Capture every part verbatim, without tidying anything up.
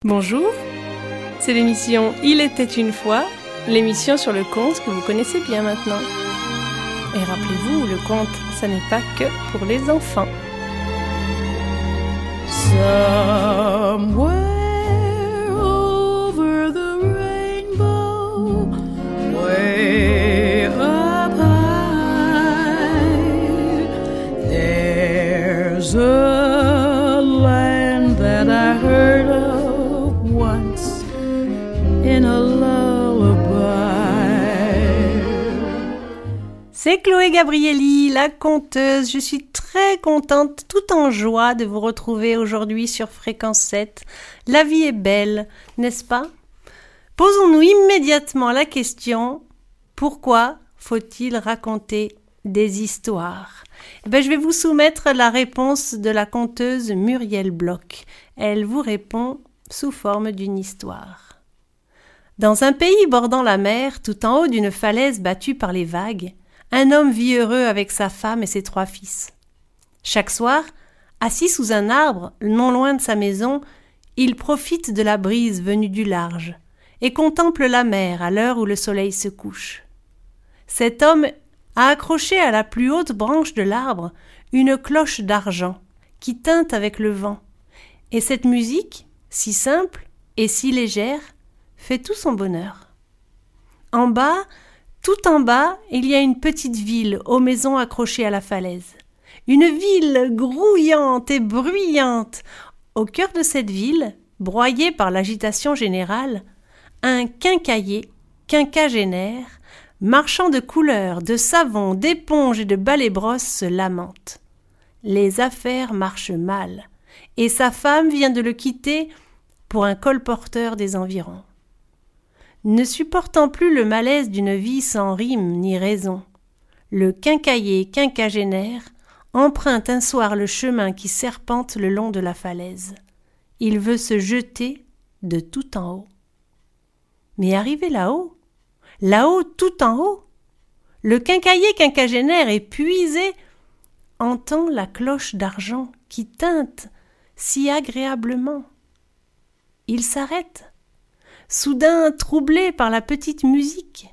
Bonjour, c'est l'émission Il était une fois, l'émission sur le conte que vous connaissez bien maintenant. Et rappelez-vous, le conte, ça n'est pas que pour les enfants. Somewhere over the rainbow, way up high, there's a land that I heard of once in a lullaby. C'est Chloé Gabrielli, la conteuse. Je suis très contente, tout en joie, de vous retrouver aujourd'hui sur Fréquence sept. La vie est belle, n'est-ce pas? Posons-nous immédiatement la question, pourquoi faut-il raconter des histoires? Eh bien, je vais vous soumettre la réponse de la conteuse Muriel Bloch. Elle vous répond sous forme d'une histoire. Dans un pays bordant la mer, tout en haut d'une falaise battue par les vagues, un homme vit heureux avec sa femme et ses trois fils. Chaque soir, assis sous un arbre, non loin de sa maison, il profite de la brise venue du large et contemple la mer à l'heure où le soleil se couche. Cet homme a accroché à la plus haute branche de l'arbre une cloche d'argent qui tinte avec le vent, et cette musique, si simple et si légère, fait tout son bonheur. En bas, tout en bas, il y a une petite ville aux maisons accrochées à la falaise. Une ville grouillante et bruyante. Au cœur de cette ville, broyée par l'agitation générale, un quincaillier, quinquagénaire, marchand de couleurs, de savons, d'éponges et de balais-brosses se lamente. Les affaires marchent mal, et sa femme vient de le quitter pour un colporteur des environs. Ne supportant plus le malaise d'une vie sans rime ni raison, le quincaillier quinquagénaire emprunte un soir le chemin qui serpente le long de la falaise. Il veut se jeter de tout en haut. Mais arrivé là-haut, là-haut tout en haut, le quincaillier quinquagénaire épuisé entend la cloche d'argent qui tinte si agréablement. Il s'arrête, soudain troublé par la petite musique.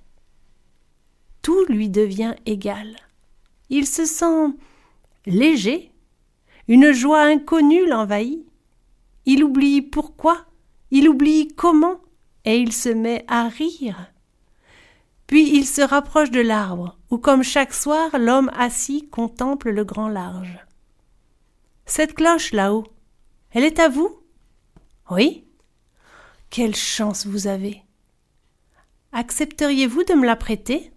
Tout lui devient égal. Il se sent léger, une joie inconnue l'envahit. Il oublie pourquoi, il oublie comment, et il se met à rire. Puis il se rapproche de l'arbre, où comme chaque soir, l'homme assis contemple le grand large. Cette cloche là-haut, elle est à vous? Oui. Quelle chance vous avez! Accepteriez-vous de me la prêter?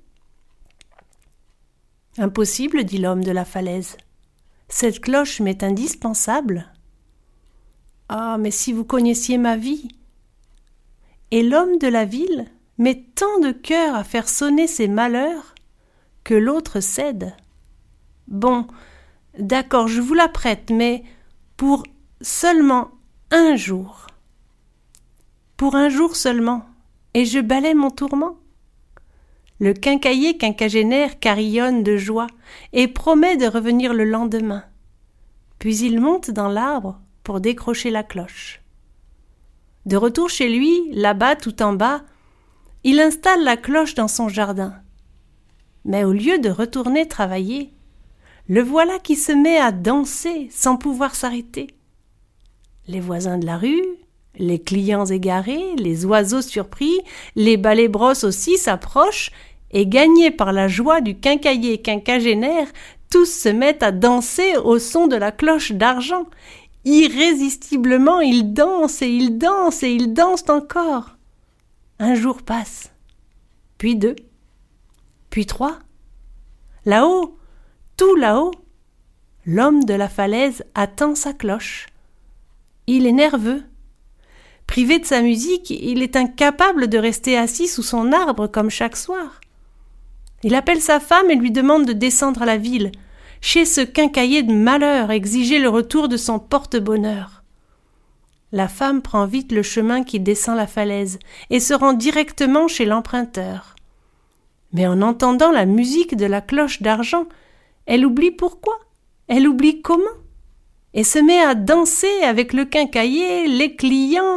Impossible, dit l'homme de la falaise. Cette cloche m'est indispensable. Ah, mais si vous connaissiez ma vie! Et l'homme de la ville met tant de cœur à faire sonner ses malheurs que l'autre cède. Bon, d'accord, je vous la prête, mais pour seulement un jour. Pour un jour seulement, et je balaie mon tourment. Le quincaillier quinquagénaire carillonne de joie et promet de revenir le lendemain. Puis il monte dans l'arbre pour décrocher la cloche. De retour chez lui, là-bas tout en bas, il installe la cloche dans son jardin. Mais au lieu de retourner travailler, le voilà qui se met à danser sans pouvoir s'arrêter. Les voisins de la rue, les clients égarés, les oiseaux surpris, les balais-brosses aussi s'approchent et, gagnés par la joie du quincaillier quinquagénaire, tous se mettent à danser au son de la cloche d'argent. Irrésistiblement, ils dansent et ils dansent et ils dansent encore. Un jour passe, puis deux, puis trois. Là-haut, tout là-haut, l'homme de la falaise attend sa cloche. Il est nerveux. Privé de sa musique, il est incapable de rester assis sous son arbre comme chaque soir. Il appelle sa femme et lui demande de descendre à la ville, chez ce quincaillier de malheur, exiger le retour de son porte-bonheur. La femme prend vite le chemin qui descend la falaise et se rend directement chez l'emprunteur. Mais en entendant la musique de la cloche d'argent, elle oublie pourquoi, elle oublie comment, et se met à danser avec le quincaillier, les clients,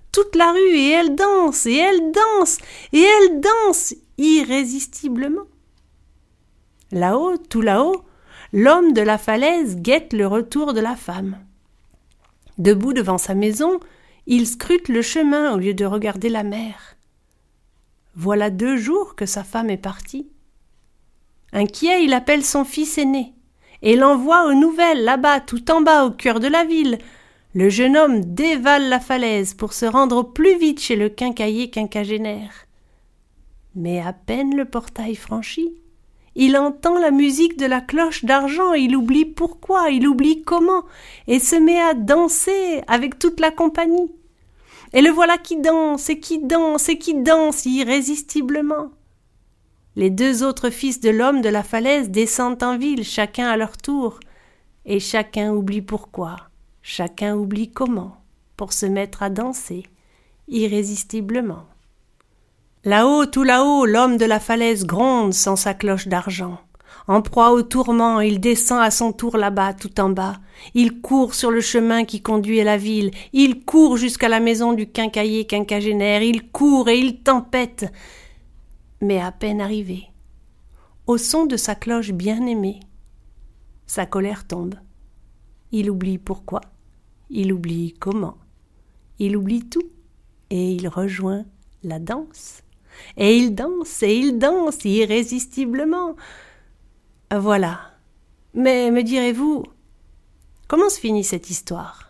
toute la rue, et elle danse, et elle danse, et elle danse irrésistiblement. Là-haut, tout là-haut, l'homme de la falaise guette le retour de la femme. Debout devant sa maison, il scrute le chemin au lieu de regarder la mer. Voilà deux jours que sa femme est partie. Inquiet, il appelle son fils aîné et l'envoie aux nouvelles, là-bas, tout en bas, au cœur de la ville. Le jeune homme dévale la falaise pour se rendre au plus vite chez le quincaillier quinquagénaire. Mais à peine le portail franchi, il entend la musique de la cloche d'argent, il oublie pourquoi, il oublie comment, et se met à danser avec toute la compagnie. Et le voilà qui danse, et qui danse, et qui danse irrésistiblement. Les deux autres fils de l'homme de la falaise descendent en ville, chacun à leur tour, et chacun oublie pourquoi, chacun oublie comment, pour se mettre à danser irrésistiblement. Là-haut, tout là-haut, l'homme de la falaise gronde sans sa cloche d'argent. En proie au tourment, il descend à son tour là-bas, tout en bas. Il court sur le chemin qui conduit à la ville. Il court jusqu'à la maison du quincaillier quinquagénaire. Il court et il tempête. Mais à peine arrivé, au son de sa cloche bien-aimée, sa colère tombe. Il oublie pourquoi, il oublie comment. Il oublie tout et il rejoint la danse. Et il danse, et il danse irrésistiblement. Voilà. Mais me direz-vous, comment se finit cette histoire?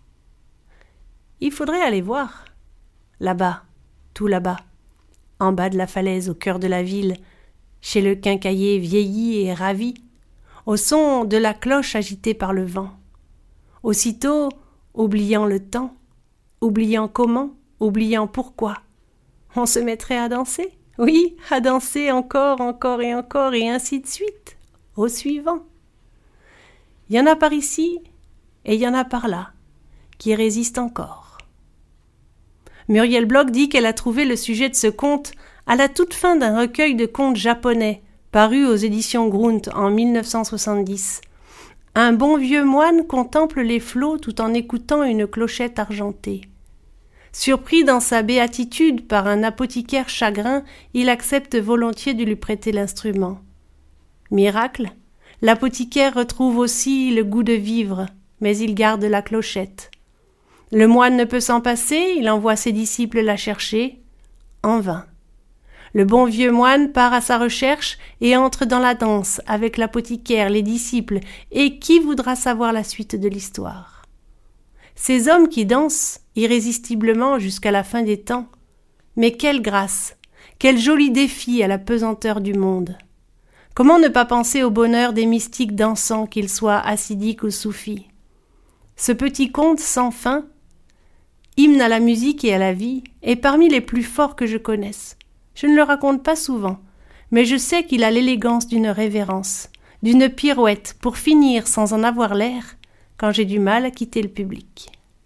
Il faudrait aller voir. Là-bas, tout là-bas, en bas de la falaise, au cœur de la ville, chez le quincaillier vieilli et ravi, au son de la cloche agitée par le vent. Aussitôt, oubliant le temps, oubliant comment, oubliant pourquoi, on se mettrait à danser, oui, à danser encore, encore et encore, et ainsi de suite, au suivant. Il y en a par ici, et il y en a par là, qui résistent encore. Muriel Bloch dit qu'elle a trouvé le sujet de ce conte à la toute fin d'un recueil de contes japonais, paru aux éditions Grunt en mille neuf cent soixante-dix. Un bon vieux moine contemple les flots tout en écoutant une clochette argentée. Surpris dans sa béatitude par un apothicaire chagrin, il accepte volontiers de lui prêter l'instrument. Miracle, l'apothicaire retrouve aussi le goût de vivre, mais il garde la clochette. Le moine ne peut s'en passer, il envoie ses disciples la chercher, en vain. Le bon vieux moine part à sa recherche et entre dans la danse avec l'apothicaire, les disciples, et qui voudra savoir la suite de l'histoire? Ces hommes qui dansent irrésistiblement jusqu'à la fin des temps, mais quelle grâce, quel joli défi à la pesanteur du monde. Comment ne pas penser au bonheur des mystiques dansants, qu'ils soient hassidiques ou soufis? Ce petit conte sans fin, hymne à la musique et à la vie, est parmi les plus forts que je connaisse. Je ne le raconte pas souvent, mais je sais qu'il a l'élégance d'une révérence, d'une pirouette pour finir sans en avoir l'air, quand j'ai du mal à quitter le public.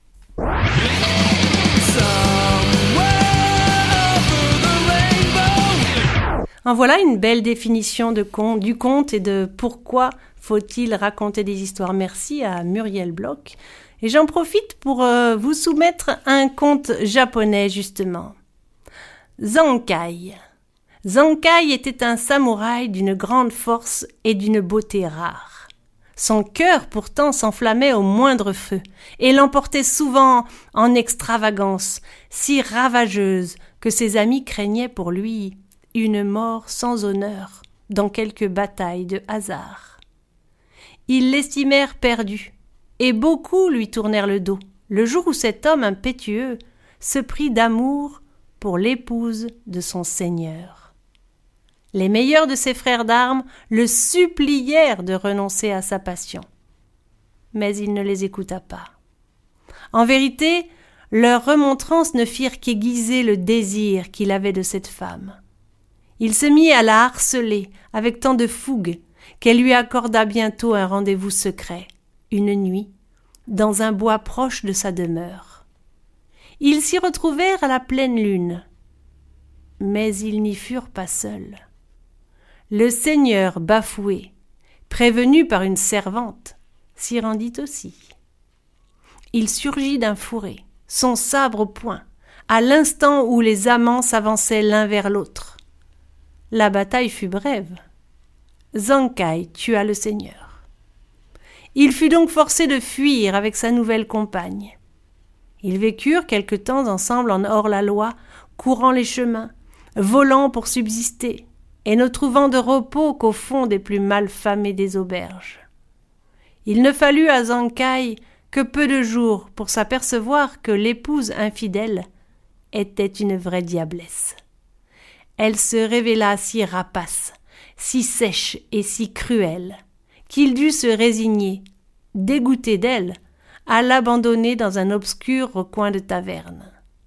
En voilà une belle définition de conte, du conte et de pourquoi faut-il raconter des histoires. Merci à Muriel Bloch. Et j'en profite pour euh, vous soumettre un conte japonais, justement. Zankai. Zankai était un samouraï d'une grande force et d'une beauté rare. Son cœur pourtant s'enflammait au moindre feu et l'emportait souvent en extravagance, si ravageuse que ses amis craignaient pour lui une mort sans honneur dans quelque bataille de hasard. Ils l'estimèrent perdu et beaucoup lui tournèrent le dos le jour où cet homme impétueux se prit d'amour pour l'épouse de son seigneur. Les meilleurs de ses frères d'armes le supplièrent de renoncer à sa passion. Mais il ne les écouta pas. En vérité, leurs remontrances ne firent qu'aiguiser le désir qu'il avait de cette femme. Il se mit à la harceler avec tant de fougue qu'elle lui accorda bientôt un rendez-vous secret, une nuit, dans un bois proche de sa demeure. Ils s'y retrouvèrent à la pleine lune. Mais ils n'y furent pas seuls. Le seigneur bafoué, prévenu par une servante, s'y rendit aussi. Il surgit d'un fourré, son sabre au poing, à l'instant où les amants s'avançaient l'un vers l'autre. La bataille fut brève. Zhang-Kai tua le seigneur. Il fut donc forcé de fuir avec sa nouvelle compagne. Ils vécurent quelque temps ensemble en hors-la-loi, courant les chemins, volant pour subsister, et ne trouvant de repos qu'au fond des plus mal famées des auberges. Il ne fallut à Zhang-Kai que peu de jours pour s'apercevoir que l'épouse infidèle était une vraie diablesse. Elle se révéla si rapace, si sèche et si cruelle, qu'il dut se résigner, dégoûté d'elle, à l'abandonner dans un obscur recoin de taverne.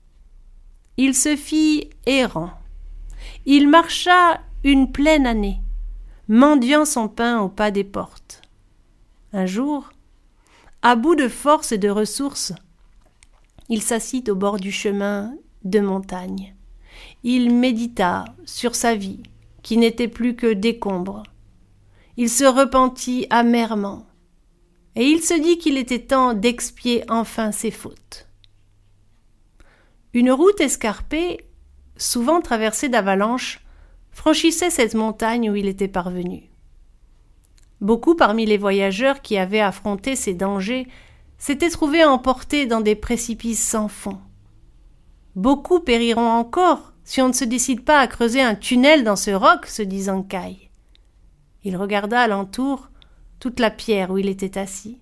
Il se fit errant. Il marcha une pleine année, mendiant son pain au pas des portes. Un jour, à bout de force et de ressources, il s'assit au bord du chemin de montagne. Il médita sur sa vie, qui n'était plus que décombre. Il se repentit amèrement, et il se dit qu'il était temps d'expier enfin ses fautes. Une route escarpée, souvent traversée d'avalanches, franchissait cette montagne où il était parvenu. Beaucoup parmi les voyageurs qui avaient affronté ces dangers s'étaient trouvés emportés dans des précipices sans fond. Beaucoup périront encore si on ne se décide pas à creuser un tunnel dans ce roc, se dit Zhang-Kai. Il regarda alentour toute la pierre où il était assis.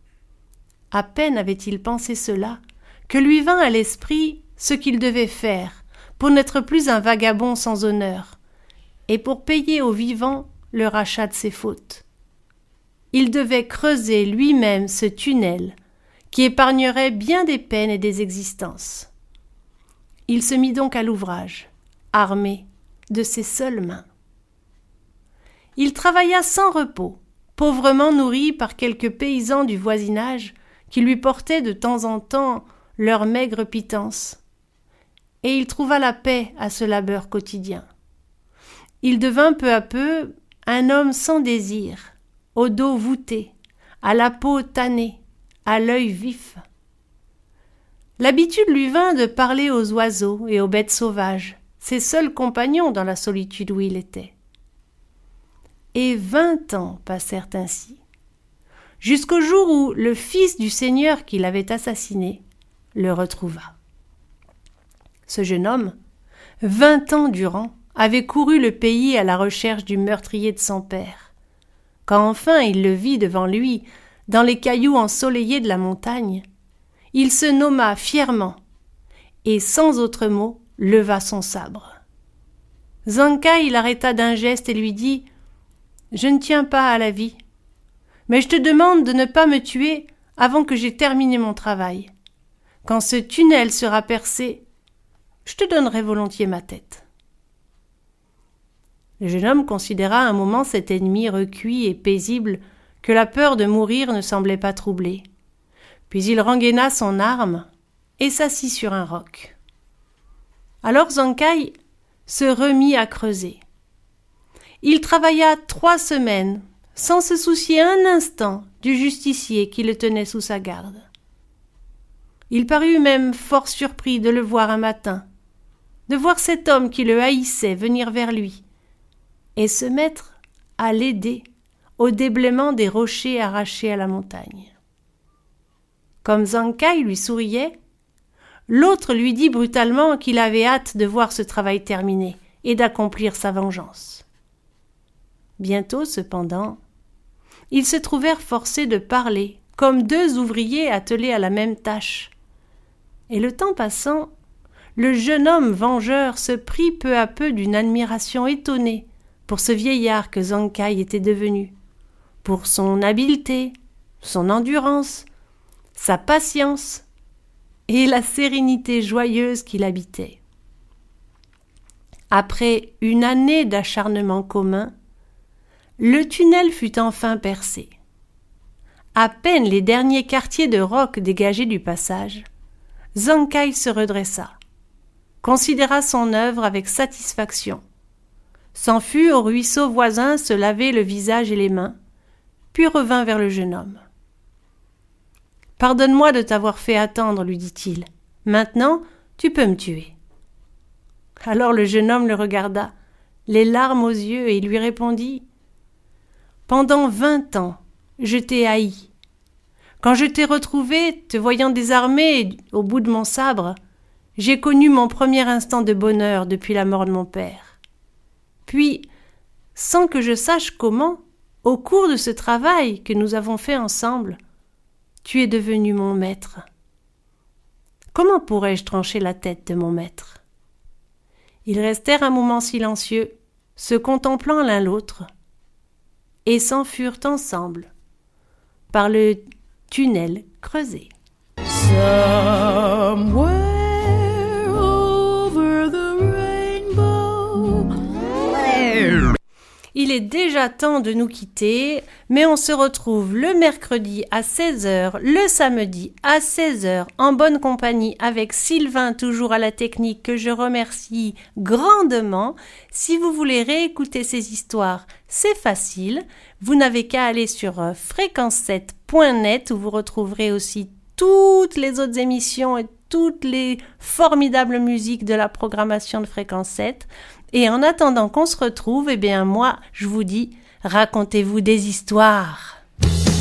À peine avait-il pensé cela que lui vint à l'esprit ce qu'il devait faire pour n'être plus un vagabond sans honneur et pour payer aux vivants le rachat de ses fautes. Il devait creuser lui-même ce tunnel qui épargnerait bien des peines et des existences. Il se mit donc à l'ouvrage, armé de ses seules mains. Il travailla sans repos, pauvrement nourri par quelques paysans du voisinage qui lui portaient de temps en temps leur maigre pitance, et il trouva la paix à ce labeur quotidien. Il devint peu à peu un homme sans désir, au dos voûté, à la peau tannée, à l'œil vif. L'habitude lui vint de parler aux oiseaux et aux bêtes sauvages, ses seuls compagnons dans la solitude où il était. Et vingt ans passèrent ainsi, jusqu'au jour où le fils du seigneur qui l'avait assassiné le retrouva. Ce jeune homme, vingt ans durant, avait couru le pays à la recherche du meurtrier de son père. Quand enfin il le vit devant lui, dans les cailloux ensoleillés de la montagne, il se nomma fièrement et, sans autre mot, leva son sabre. Zhang-Kai l'arrêta d'un geste et lui dit « Je ne tiens pas à la vie, mais je te demande de ne pas me tuer avant que j'aie terminé mon travail. Quand ce tunnel sera percé, je te donnerai volontiers ma tête. » Le jeune homme considéra un moment cet ennemi recuit et paisible que la peur de mourir ne semblait pas troubler. Puis il rengaina son arme et s'assit sur un roc. Alors Zhang-Kai se remit à creuser. Il travailla trois semaines sans se soucier un instant du justicier qui le tenait sous sa garde. Il parut même fort surpris de le voir un matin, de voir cet homme qui le haïssait venir vers lui et se mettre à l'aider au déblaiement des rochers arrachés à la montagne. Comme Zhang-Kai lui souriait, l'autre lui dit brutalement qu'il avait hâte de voir ce travail terminé et d'accomplir sa vengeance. Bientôt, cependant, ils se trouvèrent forcés de parler, comme deux ouvriers attelés à la même tâche. Et le temps passant, le jeune homme vengeur se prit peu à peu d'une admiration étonnée pour ce vieillard que Zhang-Kai était devenu, pour son habileté, son endurance, sa patience et la sérénité joyeuse qui l'habitait. Après une année d'acharnement commun, le tunnel fut enfin percé. À peine les derniers quartiers de roc dégagés du passage, Zhang-Kai se redressa, considéra son œuvre avec satisfaction, s'en fut au ruisseau voisin se laver le visage et les mains, puis revint vers le jeune homme. « Pardonne-moi de t'avoir fait attendre, lui dit-il. Maintenant, tu peux me tuer. » Alors le jeune homme le regarda, les larmes aux yeux, et lui répondit « Pendant vingt ans, je t'ai haï. Quand je t'ai retrouvé, te voyant désarmé au bout de mon sabre, j'ai connu mon premier instant de bonheur depuis la mort de mon père. Puis, sans que je sache comment, au cours de ce travail que nous avons fait ensemble, tu es devenu mon maître. Comment pourrais-je trancher la tête de mon maître ? » Ils restèrent un moment silencieux, se contemplant l'un l'autre, et s'enfurent ensemble par le tunnel creusé. Somewhere over the rainbow. Il est déjà temps de nous quitter, mais on se retrouve le mercredi à seize heures, le samedi à seize heures, en bonne compagnie avec Sylvain, toujours à la technique, que je remercie grandement. Si vous voulez réécouter ces histoires, c'est facile. Vous n'avez qu'à aller sur fréquence sept point net où vous retrouverez aussi toutes les autres émissions et toutes les formidables musiques de la programmation de Fréquence sept. Et en attendant qu'on se retrouve, eh bien moi, je vous dis, racontez-vous des histoires.